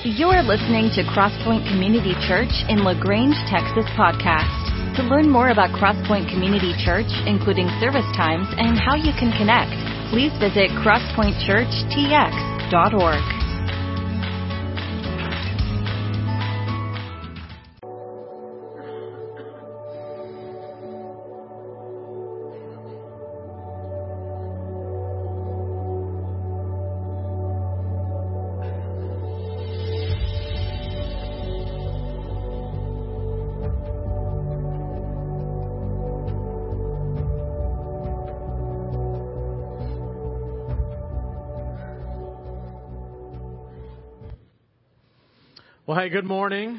You're listening to Crosspoint Community Church in LaGrange, Texas podcast. To learn more about Crosspoint Community Church, including service times and how you can connect, please visit crosspointchurchtx.org. Well, hey, good morning.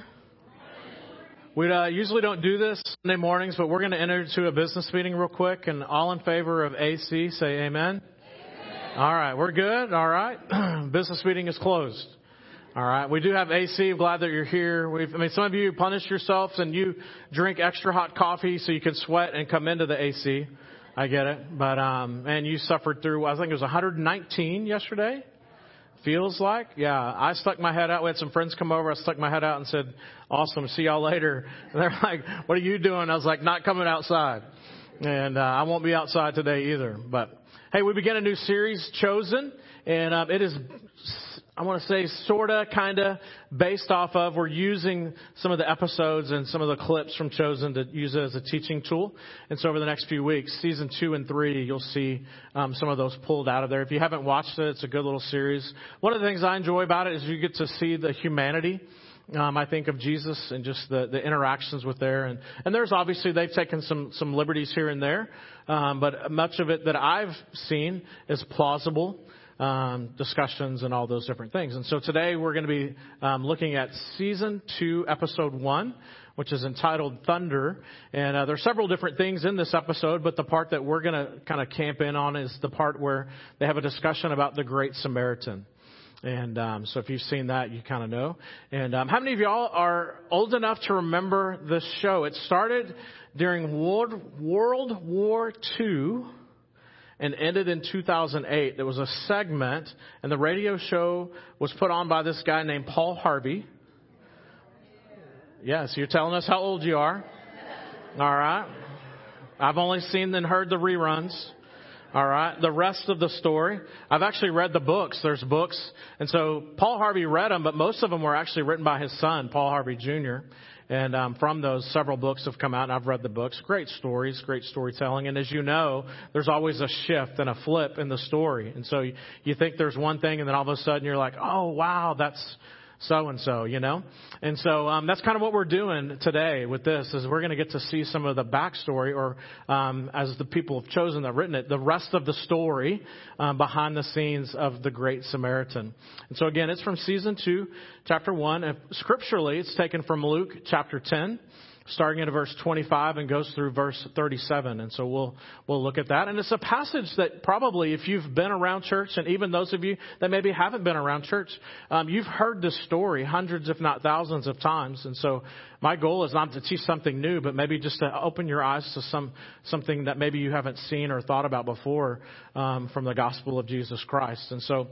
We usually don't do this Sunday mornings, but we're going to enter into a business meeting real quick. And all in favor of AC, say amen. All right, we're good. All right. Business meeting is closed. All right. We do have AC. I'm glad that you're here. Some of you punish yourselves and you drink extra hot coffee so you can sweat and come into the AC. I get it. But, and you suffered through, I think it was 119 yesterday. Feels like, yeah. I stuck my head out. We had some friends come over. I stuck my head out and said, "Awesome, see y'all later." And they're like, "What are you doing?" I was like, "Not coming outside." And I won't be outside today either. But hey, we begin a new series, Chosen, and it is, I want to say, sorta, kinda based off of, we're using some of the episodes and some of the clips from Chosen to use it as a teaching tool. And so over the next few weeks, season 2 and 3, you'll see some of those pulled out of there. If you haven't watched it, it's a good little series. One of the things I enjoy about it is you get to see the humanity, I think, of Jesus and just the interactions with there. And there's obviously, they've taken some liberties here and there. But much of it that I've seen is plausible. Discussions and all those different things. And so today we're going to be looking at season 2, episode 1, which is entitled Thunder. And there's several different things in this episode, but the part that we're going to kind of camp in on is the part where they have a discussion about the Great Samaritan. And so if you've seen that, you kind of know. And how many of y'all are old enough to remember this show? It started during World War II. And ended in 2008. There was a segment, and the radio show was put on by this guy named Paul Harvey. Yes, you're telling us how old you are. All right. I've only seen and heard the reruns. All right. The rest of the story, I've actually read the books. There's books. And so Paul Harvey read them, but most of them were actually written by his son, Paul Harvey Jr. And from those, several books have come out, and I've read the books. Great stories, great storytelling. And as you know, there's always a shift and a flip in the story. And so you think there's one thing, and then all of a sudden you're like, oh, wow, that's so-and-so, you know? And so that's kind of what we're doing today with this, is we're going to get to see some of the backstory, or as the people have chosen that have written it, the rest of the story behind the scenes of the Great Samaritan. And so again, it's from season 2, chapter 1. And scripturally, it's taken from Luke chapter 10. Starting at verse 25 and goes through verse 37. And so we'll look at that. And it's a passage that probably, if you've been around church, and even those of you that maybe haven't been around church, you've heard this story hundreds, if not thousands of times. And so my goal is not to teach something new, but maybe just to open your eyes to something that maybe you haven't seen or thought about before from the gospel of Jesus Christ. And so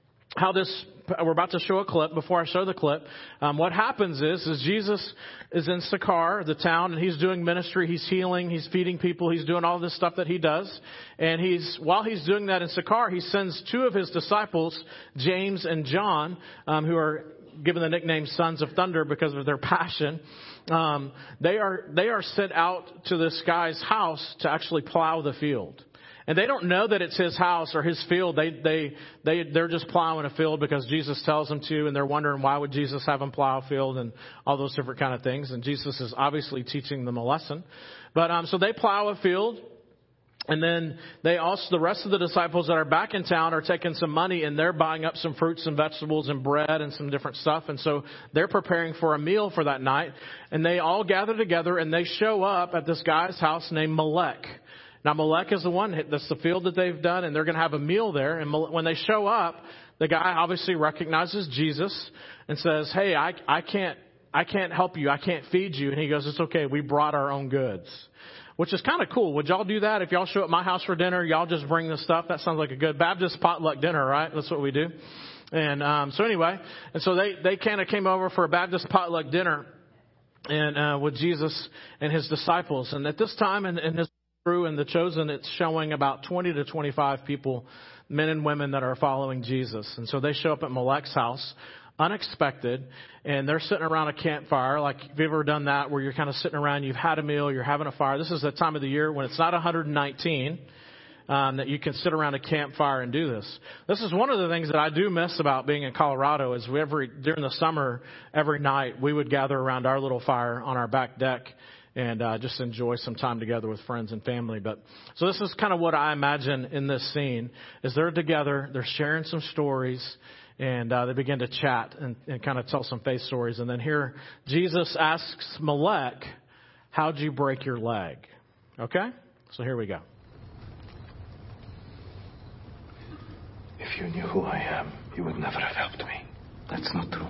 we're about to show a clip. Before I show the clip, what happens is Jesus is in Sychar, the town, and he's doing ministry. He's healing. He's feeding people. He's doing all this stuff that he does. And while he's doing that in Sychar, he sends 2 of his disciples, James and John, who are given the nickname Sons of Thunder because of their passion. They are sent out to this guy's house to actually plow the field. And they don't know that it's his house or his field. They're just plowing a field because Jesus tells them to, and they're wondering why would Jesus have them plow a field and all those different kind of things. And Jesus is obviously teaching them a lesson. But so they plow a field, and then the rest of the disciples that are back in town are taking some money, and they're buying up some fruits and vegetables and bread and some different stuff. And so they're preparing for a meal for that night. And they all gather together, and they show up at this guy's house named Melech. Now, Melech is the one, that's the field that they've done, and they're going to have a meal there. And when they show up, the guy obviously recognizes Jesus and says, "Hey, I can't help you. I can't feed you." And he goes, "It's okay. We brought our own goods." Which is kind of cool. Would y'all do that? If y'all show up at my house for dinner, y'all just bring the stuff? That sounds like a good Baptist potluck dinner, right? That's what we do. And so anyway, and so they kind of came over for a Baptist potluck dinner and with Jesus and his disciples. And at this time in his crew and the chosen, it's showing about 20 to 25 people, men and women that are following Jesus. And so they show up at Molech's house, unexpected, and they're sitting around a campfire. Like, have you ever done that where you're kind of sitting around, you've had a meal, you're having a fire? This is the time of the year when it's not 119, that you can sit around a campfire and do this. This is one of the things that I do miss about being in Colorado is during the summer, every night we would gather around our little fire on our back deck and just enjoy some time together with friends and family. But so this is kind of what I imagine in this scene is they're together, they're sharing some stories, and they begin to chat and kind of tell some faith stories. And then here Jesus asks Melech, how'd you break your leg? Okay? So here we go. If you knew who I am, you would never have helped me. That's not true.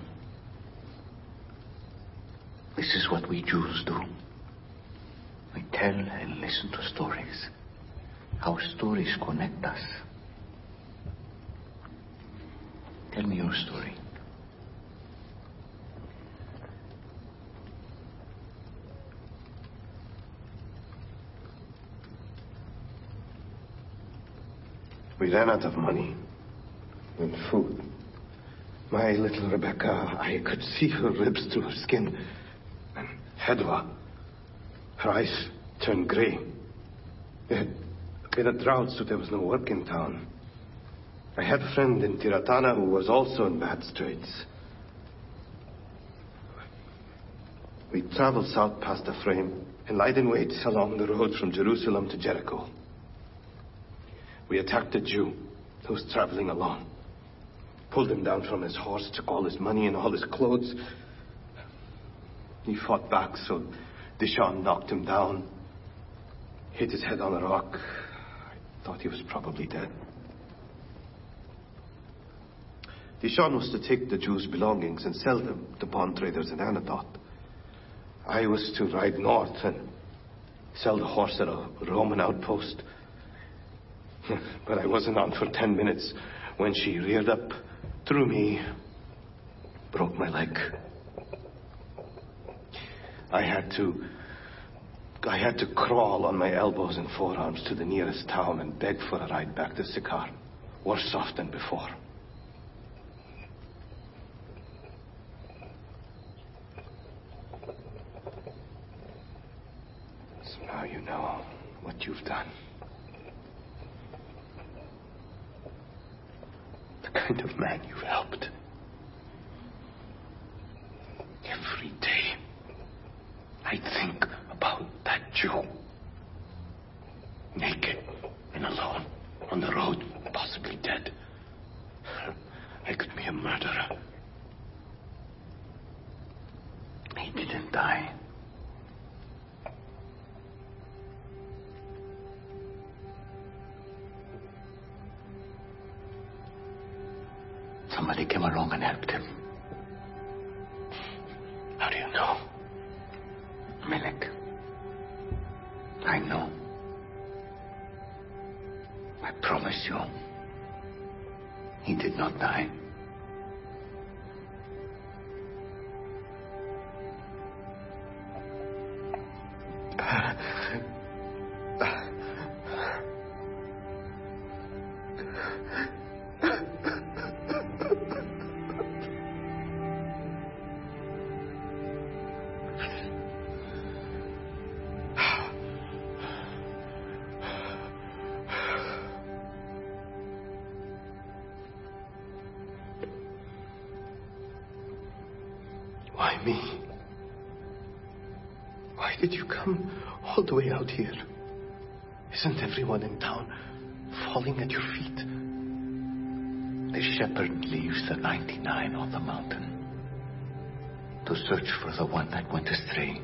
This is what we Jews do. We tell and listen to stories. How stories connect us. Tell me your story. We ran out of money and food. My little Rebecca, I could see her ribs through her skin. And Hedwa, her eyes turned gray. We had a drought, so there was no work in town. I had a friend in Tiratana who was also in bad straits. We traveled south past Ephraim and lied in wait along the road from Jerusalem to Jericho. We attacked a Jew who was traveling alone. Pulled him down from his horse, took all his money and all his clothes. He fought back, so Dishon knocked him down. Hit his head on a rock. I thought he was probably dead. Dishon was to take the Jews' belongings and sell them to bond traders in Anathoth. I was to ride north and sell the horse at a Roman outpost. But I wasn't on for 10 minutes when she reared up, threw me, broke my leg. I had to crawl on my elbows and forearms to the nearest town and beg for a ride back to Sychar, worse off than before. So now you know what you've done. The kind of man you've helped. Every day, I think about that Jew. Naked and alone on the road, possibly dead. I could be a murderer. He didn't die. Somebody came along and helped him. How do you know? Melech. I know. I promise you. He did not die. Why me? Why did you come all the way out here? Isn't everyone in town falling at your feet? The shepherd leaves the 99 on the mountain to search for the one that went astray.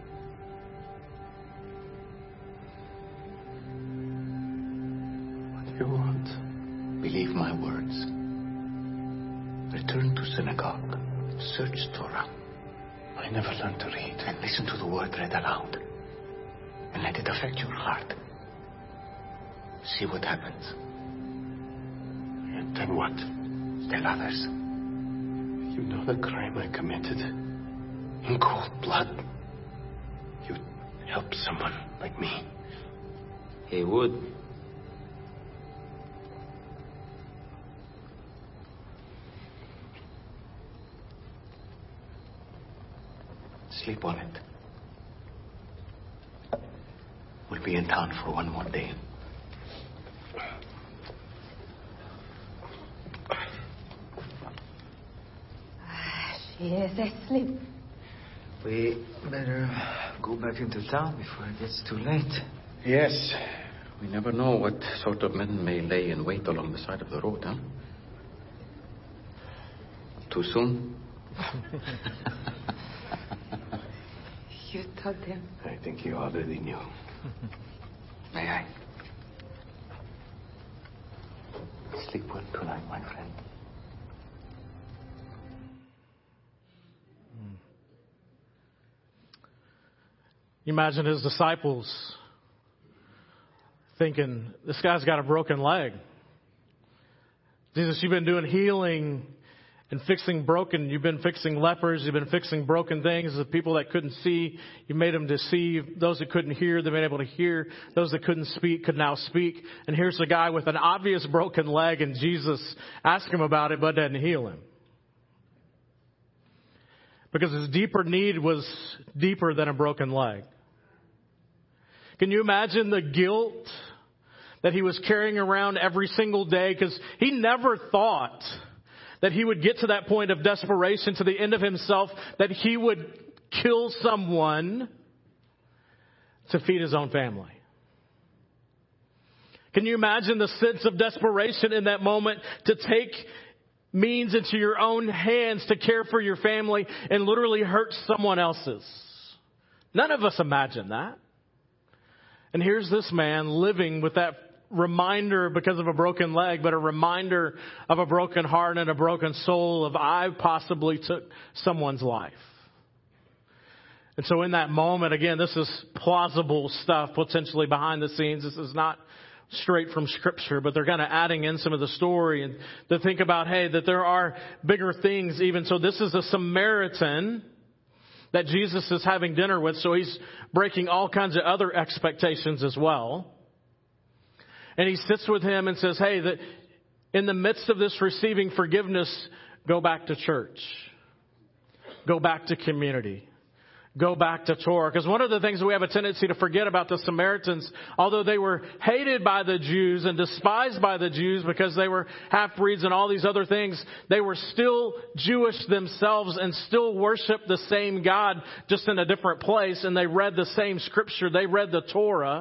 What do you want? Believe my words. Return to synagogue. Search Torah. I never learned to read. And listen to the word read aloud. And let it affect your heart. See what happens. And then what? tell others. You know the crime I committed. In cold blood. You'd help someone like me. He would. Sleep on it. We'll be in town for one more day. She is asleep. We better go back into town before it gets too late. Yes. We never know what sort of men may lay in wait along the side of the road, huh? Too soon? You told him. I think he already knew. May I? Sleep well tonight, my friend. You imagine his disciples thinking, this guy's got a broken leg. Jesus, you've been doing healing and you've been fixing lepers, you've been fixing broken things, the people that couldn't see, you made them to see, those that couldn't hear, they've been able to hear, those that couldn't speak could now speak. And here's the guy with an obvious broken leg, and Jesus asked him about it, but didn't heal him. Because his deeper need was deeper than a broken leg. Can you imagine the guilt that he was carrying around every single day? Because he never thought that he would get to that point of desperation, to the end of himself, that he would kill someone to feed his own family. Can you imagine the sense of desperation in that moment to take means into your own hands to care for your family and literally hurt someone else's? None of us imagine that. And here's this man living with that reminder because of a broken leg, but a reminder of a broken heart and a broken soul of I possibly took someone's life. And so in that moment, again, this is plausible stuff potentially behind the scenes. This is not straight from Scripture, but they're kind of adding in some of the story and to think about, hey, that there are bigger things even. So this is a Samaritan that Jesus is having dinner with, so he's breaking all kinds of other expectations as well. And he sits with him and says, hey, that in the midst of this receiving forgiveness, go back to church. Go back to community. Go back to Torah. Because one of the things we have a tendency to forget about the Samaritans, although they were hated by the Jews and despised by the Jews because they were half-breeds and all these other things, they were still Jewish themselves and still worshiped the same God, just in a different place. And they read the same Scripture. They read the Torah,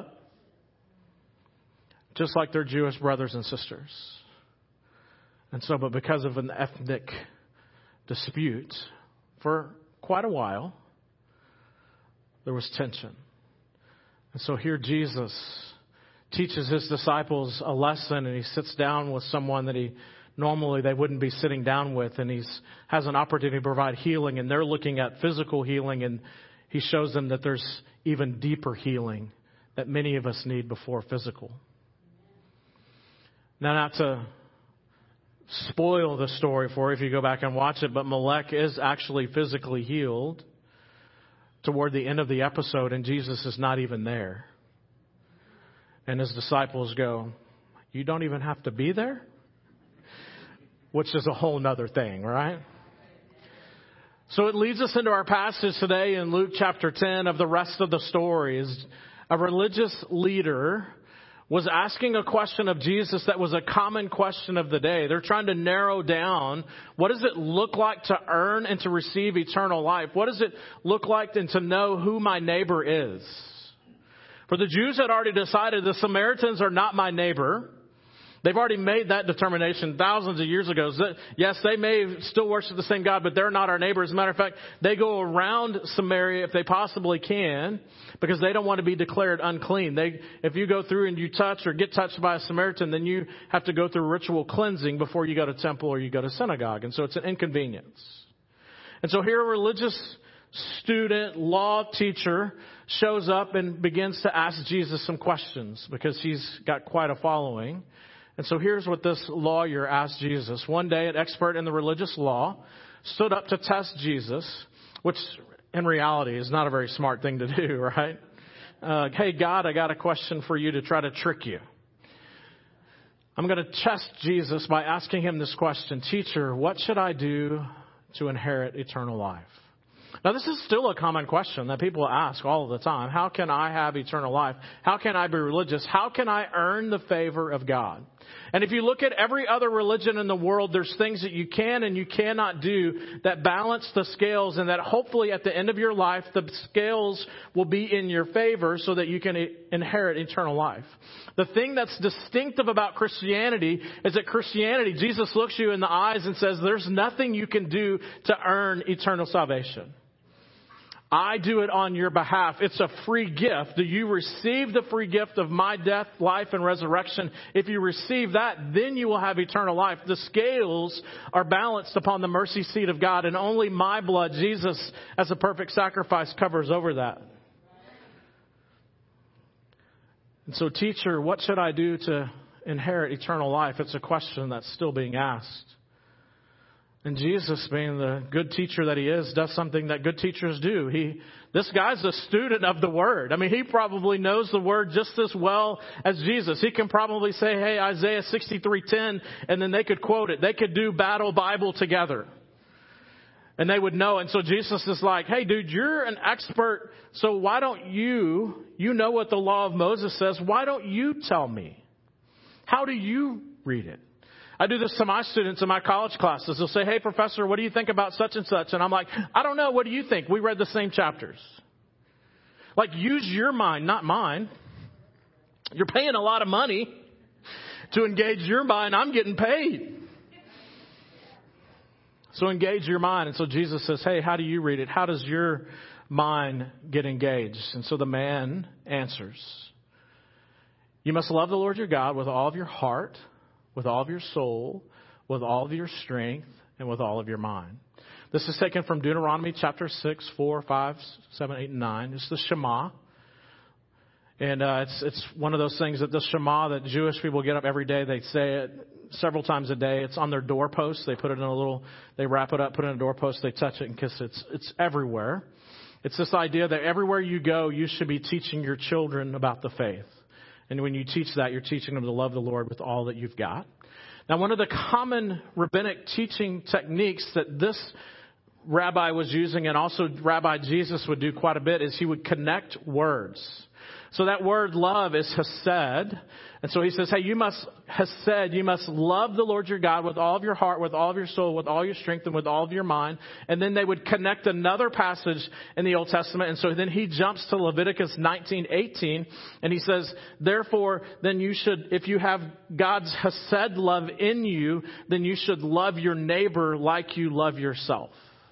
just like their Jewish brothers and sisters. And so, but because of an ethnic dispute for quite a while, there was tension. And so here Jesus teaches his disciples a lesson, and he sits down with someone that normally they wouldn't be sitting down with, and he has an opportunity to provide healing, and they're looking at physical healing, and he shows them that there's even deeper healing that many of us need before physical. Now, not to spoil the story for you if you go back and watch it, but Melech is actually physically healed toward the end of the episode, and Jesus is not even there. And his disciples go, you don't even have to be there? Which is a whole nother thing, right? So it leads us into our passage today in Luke chapter 10 of the rest of the story. Is a religious leader was asking a question of Jesus that was a common question of the day. They're trying to narrow down, what does it look like to earn and to receive eternal life? What does it look like and to know who my neighbor is? For the Jews had already decided the Samaritans are not my neighbor. They've already made that determination thousands of years ago. Yes, they may still worship the same God, but they're not our neighbor. As a matter of fact, they go around Samaria if they possibly can because they don't want to be declared unclean. If you go through and you touch or get touched by a Samaritan, then you have to go through ritual cleansing before you go to temple or you go to synagogue. And so it's an inconvenience. And so here a religious student, law teacher shows up and begins to ask Jesus some questions because he's got quite a following. And so here's what this lawyer asked Jesus. One day, an expert in the religious law stood up to test Jesus, which in reality is not a very smart thing to do, right? Hey, God, I got a question for you to try to trick you. I'm going to test Jesus by asking him this question. Teacher, what should I do to inherit eternal life? Now, this is still a common question that people ask all the time. How can I have eternal life? How can I be religious? How can I earn the favor of God? And if you look at every other religion in the world, there's things that you can and you cannot do that balance the scales, and that hopefully at the end of your life, the scales will be in your favor so that you can inherit eternal life. The thing that's distinctive about Christianity is that Christianity, Jesus looks you in the eyes and says, there's nothing you can do to earn eternal salvation. I do it on your behalf. It's a free gift. Do you receive the free gift of my death, life, and resurrection? If you receive that, then you will have eternal life. The scales are balanced upon the mercy seat of God, and only my blood, Jesus, as a perfect sacrifice, covers over that. And so, teacher, what should I do to inherit eternal life? It's a question that's still being asked. And Jesus, being the good teacher that he is, does something that good teachers do. This guy's a student of the Word. I mean, he probably knows the Word just as well as Jesus. He can probably say, hey, Isaiah 63:10, and then they could quote it. They could do Battle Bible together. And they would know. And so Jesus is like, hey, dude, you're an expert. So why don't you know what the law of Moses says. Why don't you tell me? How do you read it? I do this to my students in my college classes. They'll say, hey, professor, what do you think about such and such? And I'm like, I don't know. What do you think? We read the same chapters. Like, use your mind, not mine. You're paying a lot of money to engage your mind. I'm getting paid. So engage your mind. And so Jesus says, hey, how do you read it? How does your mind get engaged? And so the man answers, you must love the Lord your God with all of your heart, with all of your soul, with all of your strength, and with all of your mind. This is taken from Deuteronomy chapter 6, 4, 5, 7, 8, and 9. It's the Shema. And it's one of those things that the Shema that Jewish people get up every day. They say it several times a day. It's on their doorpost. They put it in they wrap it up, put it in a doorpost. They touch it and kiss it. It's everywhere. It's this idea that everywhere you go, you should be teaching your children about the faith. And when you teach that, you're teaching them to love the Lord with all that you've got. Now, one of the common rabbinic teaching techniques that this rabbi was using, and also Rabbi Jesus would do quite a bit, is he would connect words. So that word love is hesed. And so he says, hey, you must love the Lord your God with all of your heart, with all of your soul, with all your strength, and with all of your mind. And then they would connect another passage in the Old Testament. And so then he jumps to Leviticus 19:18, and he says, therefore, then you should, if you have God's hesed love in you, then you should love your neighbor like you love yourself.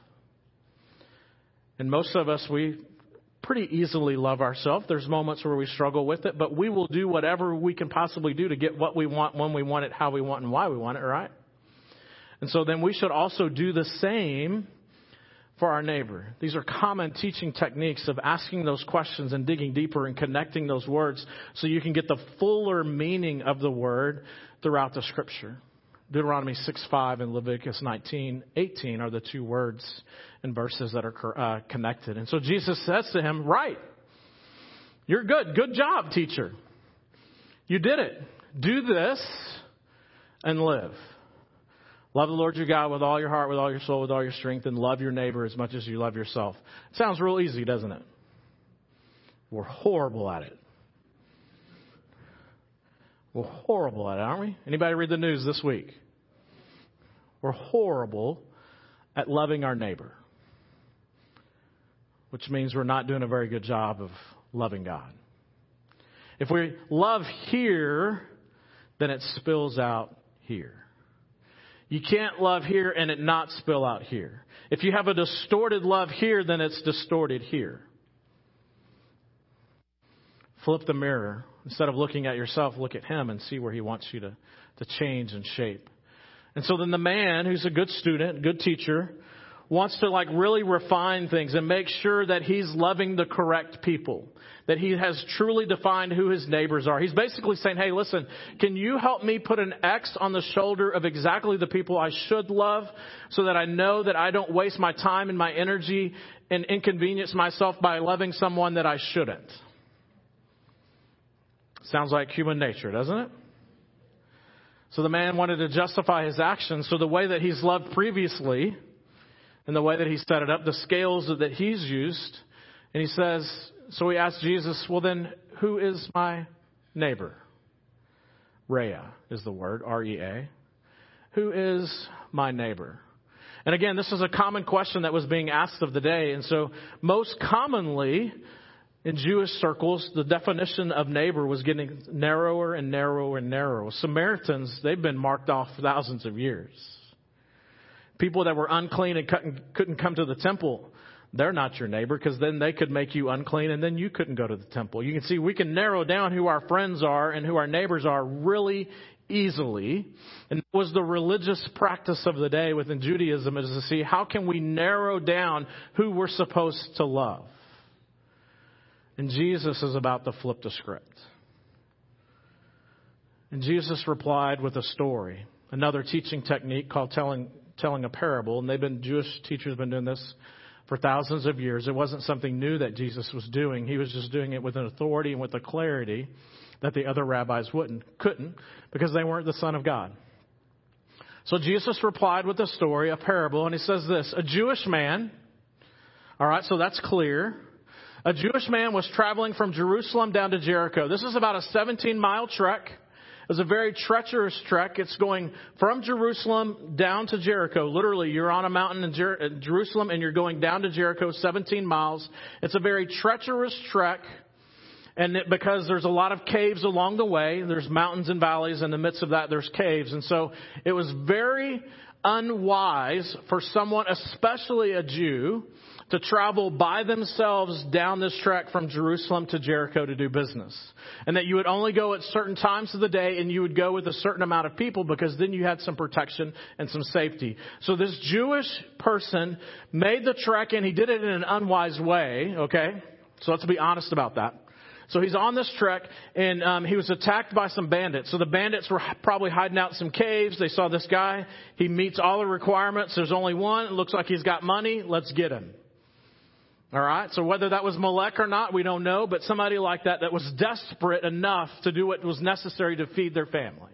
And most of us, we pretty easily love ourselves. There's moments where we struggle with it, but we will do whatever we can possibly do to get what we want, when we want it, how we want, and why we want it, right? And so then we should also do the same for our neighbor. These are common teaching techniques of asking those questions and digging deeper and connecting those words so you can get the fuller meaning of the word throughout the Scripture. Deuteronomy 6:5 and Leviticus 19:18 are the two words and verses that are connected. And so Jesus says to him, right, you're good. Good job, teacher. You did it. Do this and live. Love the Lord your God with all your heart, with all your soul, with all your strength, and love your neighbor as much as you love yourself. It sounds real easy, doesn't it? We're horrible at it. We're horrible at it, aren't we? Anybody read the news this week? We're horrible at loving our neighbor, which means we're not doing a very good job of loving God. If we love here, then it spills out here. You can't love here and it not spill out here. If you have a distorted love here, then it's distorted here. Flip the mirror. Instead of looking at yourself, look at him and see where he wants you to change and shape. And so then the man, who's a good student, good teacher, wants to really refine things and make sure that he's loving the correct people, that he has truly defined who his neighbors are. He's basically saying, hey, listen, can you help me put an X on the shoulder of exactly the people I should love so that I know that I don't waste my time and my energy and inconvenience myself by loving someone that I shouldn't? Sounds like human nature, doesn't it? So the man wanted to justify his actions. So the way that he's loved previously and the way that he set it up, the scales that he's used, and he says, so he asked Jesus, well then, who is my neighbor? Rhea is the word, R-E-A. Who is my neighbor? And again, this is a common question that was being asked of the day. And so most commonly in Jewish circles, the definition of neighbor was getting narrower and narrower and narrower. Samaritans, they've been marked off for thousands of years. People that were unclean and couldn't come to the temple, they're not your neighbor, because then they could make you unclean and then you couldn't go to the temple. You can see we can narrow down who our friends are and who our neighbors are really easily. And that was the religious practice of the day within Judaism, is to see how can we narrow down who we're supposed to love. And Jesus is about to flip the script. And Jesus replied with a story, another teaching technique called telling a parable. And Jewish teachers have been doing this for thousands of years. It wasn't something new that Jesus was doing. He was just doing it with an authority and with a clarity that the other rabbis couldn't, because they weren't the Son of God. So Jesus replied with a story, a parable, and he says this: a Jewish man, all right, so that's clear. A Jewish man was traveling from Jerusalem down to Jericho. This is about a 17-mile trek. It was a very treacherous trek. It's going from Jerusalem down to Jericho. Literally, you're on a mountain in Jerusalem and you're going down to Jericho, 17 miles. It's a very treacherous trek. And because there's a lot of caves along the way, there's mountains and valleys. In the midst of that, there's caves. And so it was very unwise for someone, especially a Jew, to travel by themselves down this trek from Jerusalem to Jericho to do business. And that you would only go at certain times of the day, and you would go with a certain amount of people, because then you had some protection and some safety. So this Jewish person made the trek, and he did it in an unwise way, okay? So let's be honest about that. So he's on this trek, and he was attacked by some bandits. So the bandits were probably hiding out in some caves. They saw this guy. He meets all the requirements. There's only one. It looks like he's got money. Let's get him. All right. So whether that was Molech or not, we don't know. But somebody like that was desperate enough to do what was necessary to feed their family.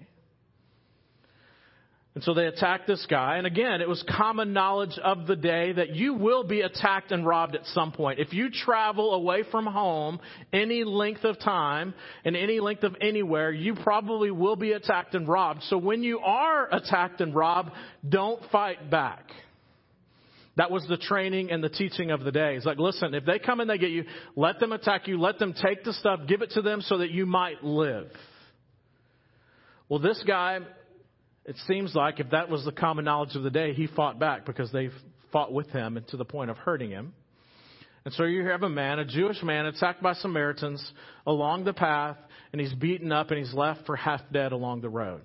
And so they attacked this guy. And again, it was common knowledge of the day that you will be attacked and robbed at some point. If you travel away from home any length of time and any length of anywhere, you probably will be attacked and robbed. So when you are attacked and robbed, don't fight back. That was the training and the teaching of the day. It's like, listen, if they come and they get you, let them attack you. Let them take the stuff, give it to them so that you might live. Well, this guy, it seems like if that was the common knowledge of the day, he fought back, because they fought with him and to the point of hurting him. And so you have a Jewish man, attacked by Samaritans along the path, and he's beaten up and he's left for half dead along the road.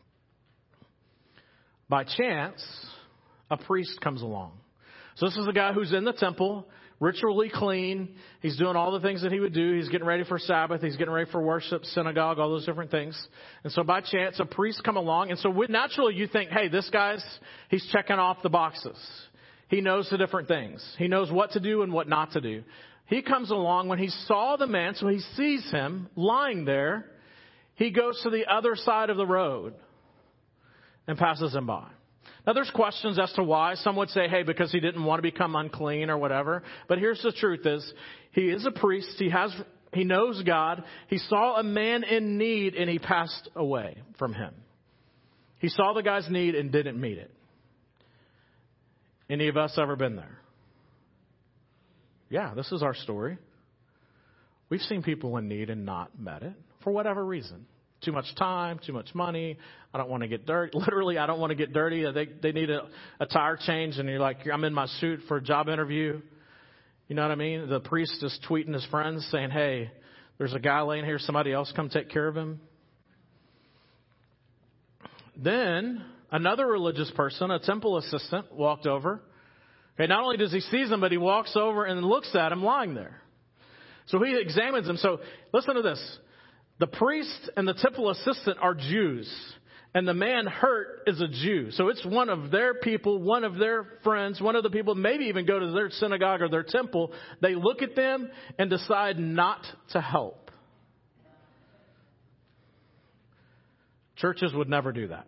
By chance, a priest comes along. So this is a guy who's in the temple, ritually clean. He's doing all the things that he would do. He's getting ready for Sabbath. He's getting ready for worship, synagogue, all those different things. And so by chance, a priest come along. And so naturally you think, hey, this he's checking off the boxes. He knows the different things. He knows what to do and what not to do. He comes along when he saw the man, so he sees him lying there. He goes to the other side of the road and passes him by. Now, there's questions as to why. Some would say, hey, because he didn't want to become unclean or whatever. But here's the truth is, he is a priest. He knows God. He saw a man in need and he passed away from him. He saw the guy's need and didn't meet it. Any of us ever been there? Yeah, this is our story. We've seen people in need and not met it for whatever reason. Too much time, too much money. I don't want to get dirty. Literally, I don't want to get dirty. They need a tire change, and you're like, I'm in my suit for a job interview. You know what I mean? The priest is tweeting his friends saying, hey, there's a guy laying here. Somebody else come take care of him. Then another religious person, a temple assistant, walked over Okay, not only does he see him, but he walks over and looks at him lying there. So he examines him. So listen to this. The priest and the temple assistant are Jews. And the man hurt is a Jew. So it's one of their people, one of their friends, one of the people maybe even go to their synagogue or their temple. They look at them and decide not to help. Churches would never do that.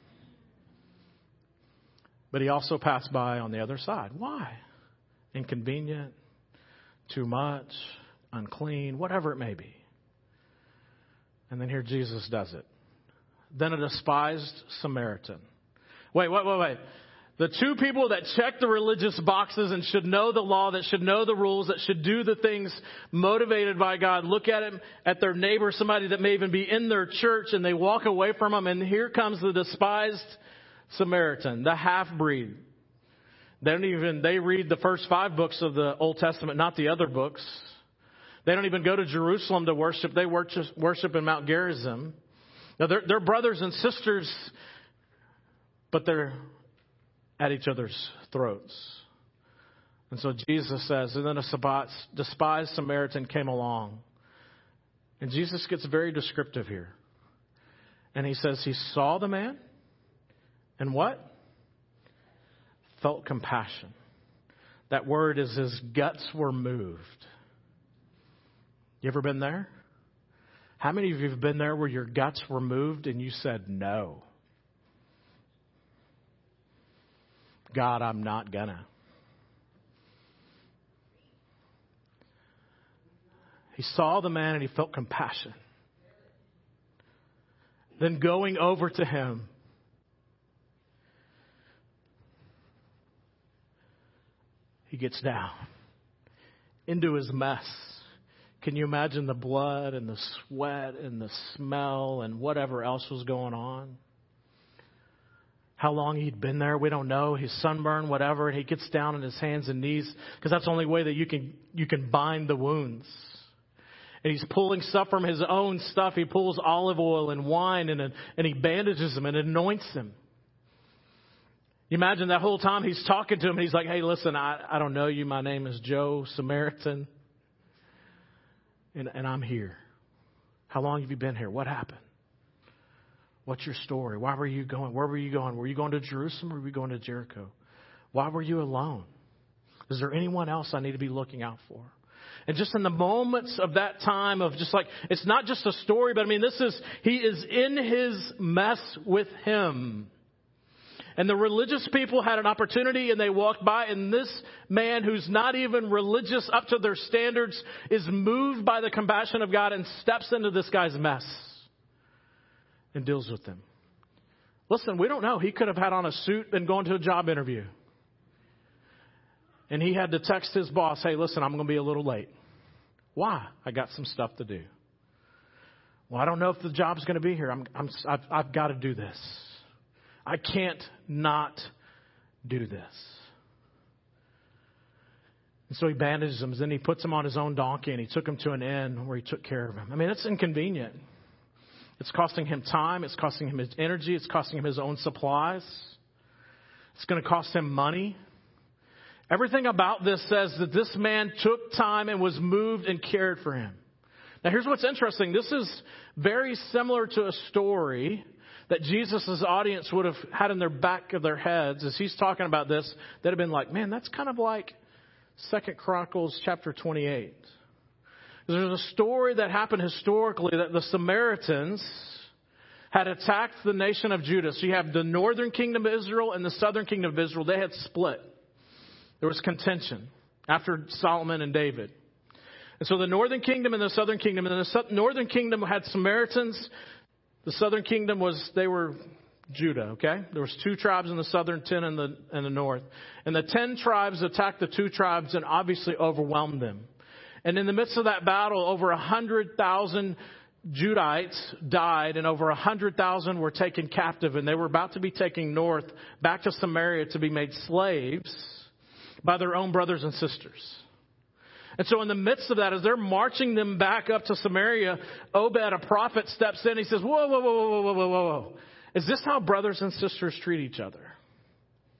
But he also passed by on the other side. Why? Inconvenient, too much, unclean, whatever it may be. And then here Jesus does it. Then a despised Samaritan. Wait. The two people that check the religious boxes and should know the law, that should know the rules, that should do the things motivated by God, look at him, at their neighbor, somebody that may even be in their church, and they walk away from him. And here comes the despised Samaritan, the half-breed. They read the first 5 books of the Old Testament, not the other books. They don't even go to Jerusalem to worship. They worship in Mount Gerizim. Now, they're brothers and sisters, but they're at each other's throats. And so Jesus says, and then a despised Samaritan came along. And Jesus gets very descriptive here. And he says he saw the man and what? Felt compassion. That word is his guts were moved. You ever been there? How many of you have been there where your guts were moved and you said no? God, I'm not gonna. He saw the man and he felt compassion. Then going over to him, he gets down into his mess. Can you imagine the blood and the sweat and the smell and whatever else was going on? How long he'd been there, we don't know. He's sunburned, whatever, and he gets down on his hands and knees because that's the only way that you can bind the wounds. And he's pulling stuff from his own stuff. He pulls olive oil and wine and he bandages him and anoints him. You imagine that whole time he's talking to him and he's like, hey, listen, I don't know you. My name is Joe Samaritan. And I'm here. How long have you been here? What happened? What's your story? Why were you going? Where were you going? Were you going to Jerusalem or were you going to Jericho? Why were you alone? Is there anyone else I need to be looking out for? And just in the moments of that time of just like, it's not just a story, but I mean, he is in his mess with him. And the religious people had an opportunity and they walked by, and this man who's not even religious up to their standards is moved by the compassion of God and steps into this guy's mess and deals with him. Listen, we don't know. He could have had on a suit and gone to a job interview. And he had to text his boss, hey, listen, I'm going to be a little late. Why? I got some stuff to do. Well, I don't know if the job's going to be here. I've got to do this. I can't not do this. And so he bandages him. Then he puts him on his own donkey and he took him to an inn where he took care of him. I mean, it's inconvenient. It's costing him time. It's costing him his energy. It's costing him his own supplies. It's going to cost him money. Everything about this says that this man took time and was moved and cared for him. Now, here's what's interesting. This is very similar to a story that Jesus' audience would have had in their back of their heads as he's talking about this. They'd have been like, man, that's kind of like 2 Chronicles chapter 28. There's a story that happened historically that the Samaritans had attacked the nation of Judah. So you have the northern kingdom of Israel and the southern kingdom of Israel. They had split. There was contention after Solomon and David. And so the northern kingdom and the southern kingdom, and the northern kingdom had Samaritans. The southern kingdom they were Judah, okay? There was 2 tribes in the southern, 10 in the north. And the 10 tribes attacked the 2 tribes and obviously overwhelmed them. And in the midst of that battle, over 100,000 Judites died and over 100,000 were taken captive. And they were about to be taken north back to Samaria to be made slaves by their own brothers and sisters. And so in the midst of that, as they're marching them back up to Samaria, Obed, a prophet, steps in. He says, whoa. Is this how brothers and sisters treat each other?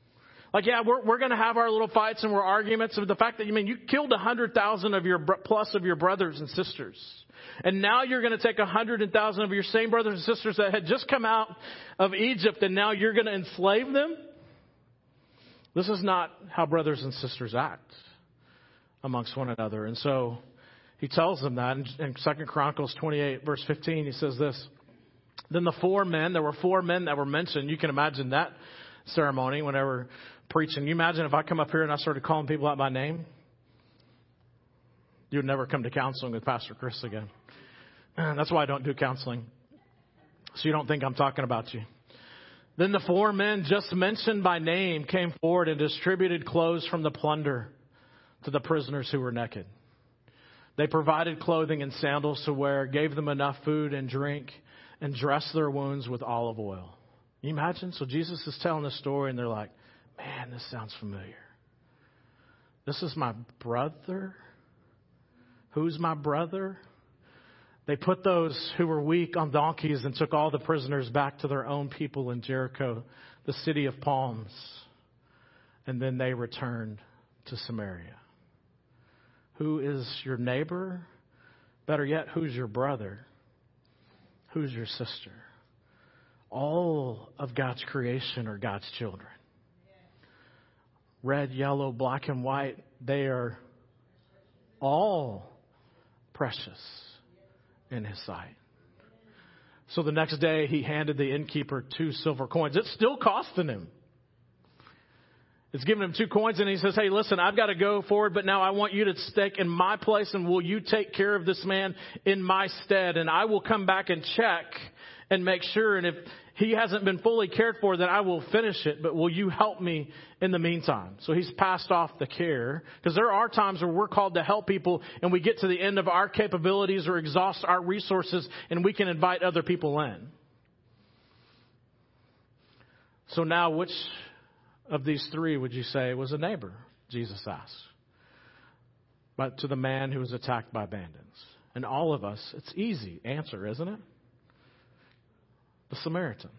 Like, yeah, we're going to have our little fights and we're arguments of the fact that, you killed 100,000 of your plus of your brothers and sisters. And now you're going to take 100,000 of your same brothers and sisters that had just come out of Egypt, and now you're going to enslave them? This is not how brothers and sisters act amongst one another. And so he tells them that in 2 Chronicles 28, verse 15, he says this. Then there were 4 men that were mentioned. You can imagine that ceremony whenever preaching. You imagine if I come up here and I started calling people out by name? You would never come to counseling with Pastor Chris again. That's why I don't do counseling. So you don't think I'm talking about you. Then the 4 men just mentioned by name came forward and distributed clothes from the plunder to the prisoners who were naked. They provided clothing and sandals to wear, gave them enough food and drink, and dressed their wounds with olive oil. Can you imagine? So Jesus is telling this story, and they're like, man, this sounds familiar. This is my brother? Who's my brother? They put those who were weak on donkeys and took all the prisoners back to their own people in Jericho, the city of palms. And then they returned to Samaria. Who is your neighbor? Better yet, who's your brother? Who's your sister? All of God's creation are God's children. Red, yellow, black, and white, they are all precious in His sight. So the next day, He handed the innkeeper 2 silver coins. It's still costing him. It's giving him 2 coins, and he says, hey, listen, I've got to go forward, but now I want you to stake in my place, and will you take care of this man in my stead? And I will come back and check and make sure, and if he hasn't been fully cared for, then I will finish it, but will you help me in the meantime? So he's passed off the care, because there are times where we're called to help people, and we get to the end of our capabilities or exhaust our resources, and we can invite other people in. So now, which of these 3 would you say was a neighbor? Jesus asked. But to the man who was attacked by bandits. And all of us, it's easy answer, isn't it? The Samaritan.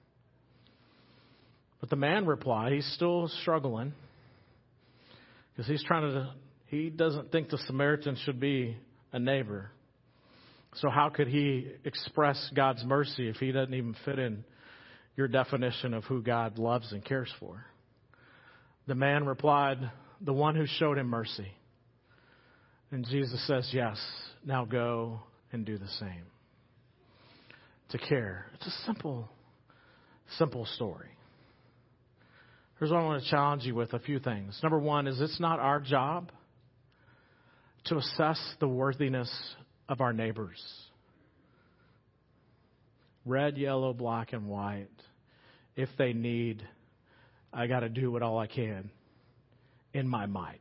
But the man replied, he's still struggling, because he doesn't think the Samaritan should be a neighbor. So how could he express God's mercy if he doesn't even fit in your definition of who God loves and cares for? The man replied, the one who showed him mercy. And Jesus says, yes, now go and do the same. To care. It's a simple story. Here's what I want to challenge you with, a few things. Number 1 is it's not our job to assess the worthiness of our neighbors. Red, yellow, black, and white. If they need, I got to do what all I can in my might.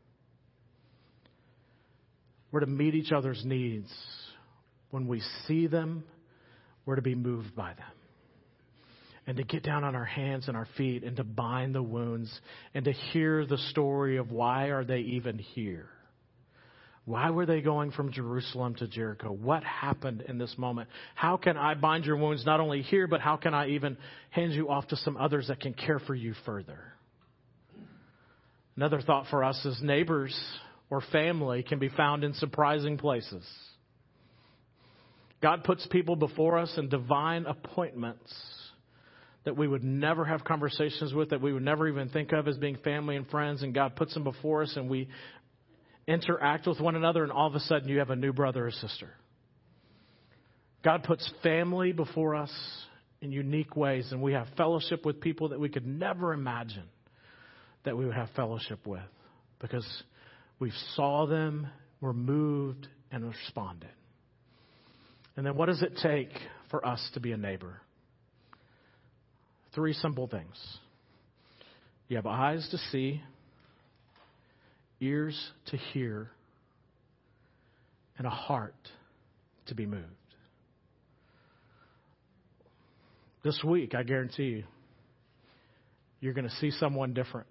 We're to meet each other's needs. When we see them, we're to be moved by them. And to get down on our hands and our feet and to bind the wounds and to hear the story of why are they even here? Why were they going from Jerusalem to Jericho? What happened in this moment? How can I bind your wounds not only here, but how can I even hand you off to some others that can care for you further? Another thought for us is neighbors or family can be found in surprising places. God puts people before us in divine appointments that we would never have conversations with, that we would never even think of as being family and friends. And God puts them before us and we interact with one another, and all of a sudden you have a new brother or sister. God puts family before us in unique ways, and we have fellowship with people that we could never imagine that we would have fellowship with, because we saw them, were moved, and responded. And then what does it take for us to be a neighbor? 3 simple things. You have eyes to see, ears to hear, and a heart to be moved. This week, I guarantee you, you're going to see someone different.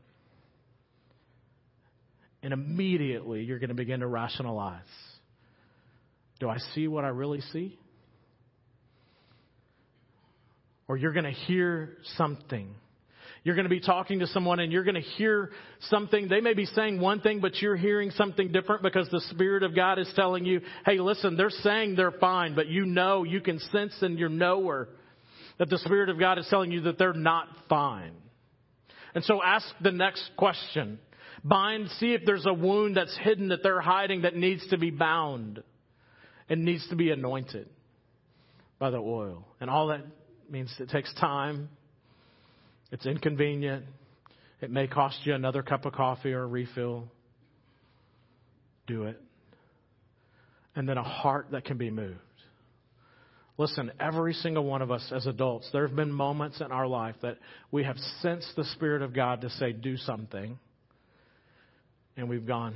And immediately, you're going to begin to rationalize. Do I see what I really see? Or you're going to hear something. You're going to be talking to someone and you're going to hear something. They may be saying one thing, but you're hearing something different because the Spirit of God is telling you, hey, listen, they're saying they're fine, but you know, you can sense in your knower that the Spirit of God is telling you that they're not fine. And so ask the next question. Bind, see if there's a wound that's hidden that they're hiding that needs to be bound and needs to be anointed by the oil. And all that means it takes time. It's inconvenient. It may cost you another cup of coffee or a refill. Do it. And then a heart that can be moved. Listen, every single one of us as adults, there have been moments in our life that we have sensed the Spirit of God to say, do something. And we've gone,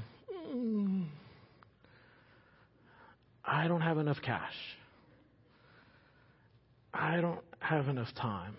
I don't have enough cash. I don't have enough time.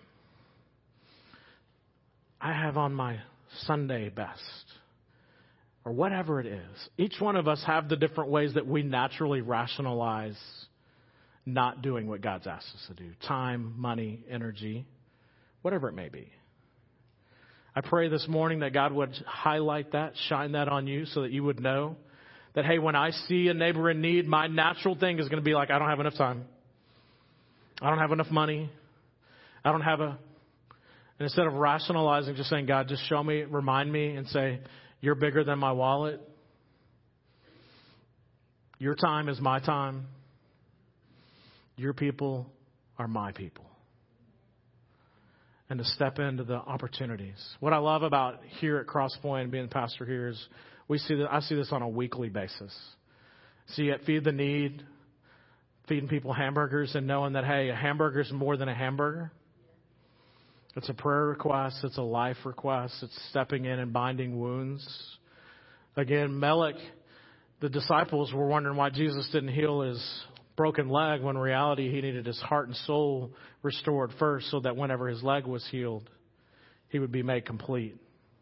I have on my Sunday best. Or whatever it is. Each one of us have the different ways that we naturally rationalize not doing what God's asked us to do. Time, money, energy, whatever it may be. I pray this morning that God would highlight that, shine that on you so that you would know that, hey, when I see a neighbor in need, my natural thing is going to be like, I don't have enough time. I don't have enough money. I don't have a... And instead of rationalizing, just saying, God, just show me, remind me, and say, you're bigger than my wallet. Your time is my time. Your people are my people. And to step into the opportunities. What I love about here at Crosspoint and being pastor here is I see this on a weekly basis. See at Feed the Need, feeding people hamburgers and knowing that, hey, a hamburger is more than a hamburger. It's a prayer request. It's a life request. It's stepping in and binding wounds. Again, Melech, the disciples were wondering why Jesus didn't heal his broken leg when in reality he needed his heart and soul restored first so that whenever his leg was healed, he would be made complete.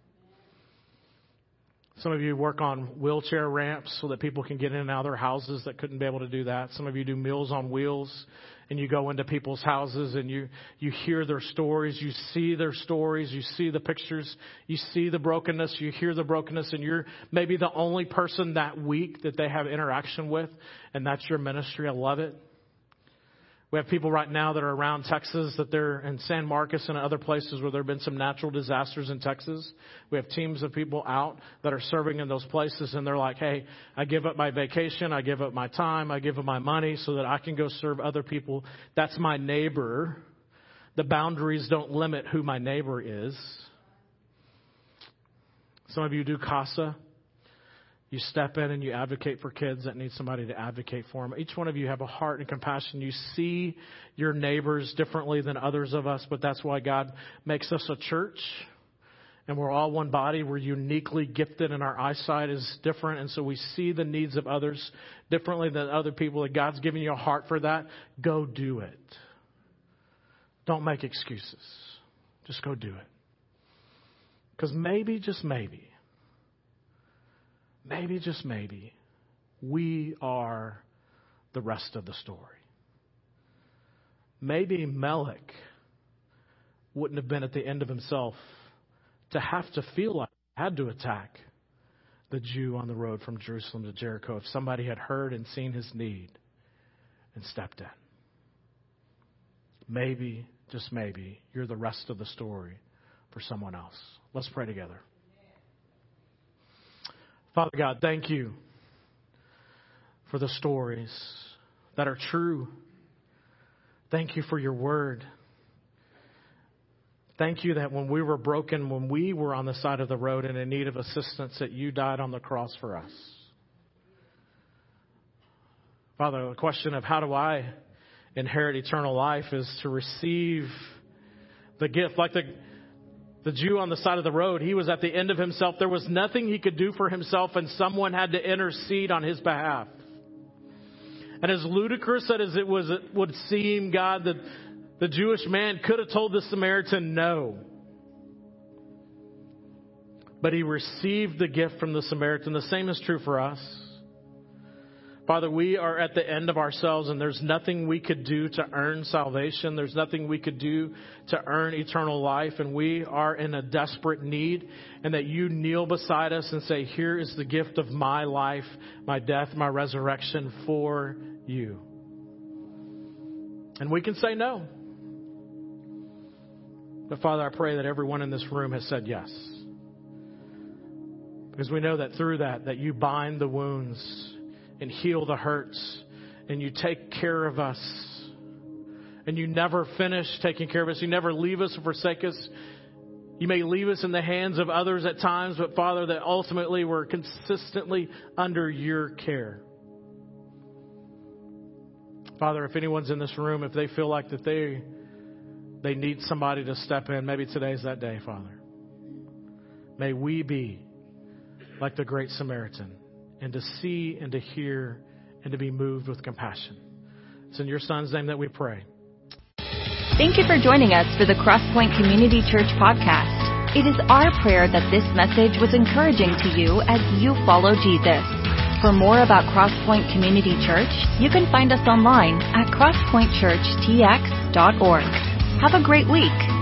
Some of you work on wheelchair ramps so that people can get in and out of their houses that couldn't be able to do that. Some of you do Meals on Wheels and you go into people's houses and you hear their stories. You see their stories. You see the pictures. You see the brokenness. You hear the brokenness, and you're maybe the only person that week that they have interaction with, and that's your ministry. I love it. We have people right now that are around Texas, that they're in San Marcos and other places where there have been some natural disasters in Texas. We have teams of people out that are serving in those places, and they're like, hey, I give up my vacation, I give up my time, I give up my money so that I can go serve other people. That's my neighbor. The boundaries don't limit who my neighbor is. Some of you do CASA. You step in and you advocate for kids that need somebody to advocate for them. Each one of you have a heart and compassion. You see your neighbors differently than others of us, but that's why God makes us a church. And we're all one body. We're uniquely gifted and our eyesight is different. And so we see the needs of others differently than other people. And God's giving you a heart for that. Go do it. Don't make excuses. Just go do it. Because maybe, just maybe, just maybe, we are the rest of the story. Maybe Melech wouldn't have been at the end of himself to have to feel like he had to attack the Jew on the road from Jerusalem to Jericho if somebody had heard and seen his need and stepped in. Maybe, just maybe, you're the rest of the story for someone else. Let's pray together. Father God, thank you for the stories that are true. Thank you for your word. Thank you that when we were broken, when we were on the side of the road and in need of assistance, that you died on the cross for us. Father, the question of how do I inherit eternal life is to receive the gift. Like the Jew on the side of the road, he was at the end of himself. There was nothing he could do for himself, and someone had to intercede on his behalf. And as ludicrous as it would seem, God, that the Jewish man could have told the Samaritan no. But he received the gift from the Samaritan. The same is true for us. Father, we are at the end of ourselves, and there's nothing we could do to earn salvation. There's nothing we could do to earn eternal life, and we are in a desperate need, and that you kneel beside us and say, here is the gift of my life, my death, my resurrection for you. And we can say no. But Father, I pray that everyone in this room has said yes. Because we know that through that you bind the wounds and heal the hurts, and you take care of us, and you never finish taking care of us. You never leave us or forsake us. You may leave us in the hands of others at times, but Father, that ultimately we're consistently under your care. Father, if anyone's in this room, if they feel like that they need somebody to step in, maybe today's that day, Father. May we be like the Great Samaritan, and to see and to hear and to be moved with compassion. It's in your Son's name that we pray. Thank you for joining us for the Crosspoint Community Church podcast. It is our prayer that this message was encouraging to you as you follow Jesus. For more about Crosspoint Community Church, you can find us online at crosspointchurchtx.org. Have a great week.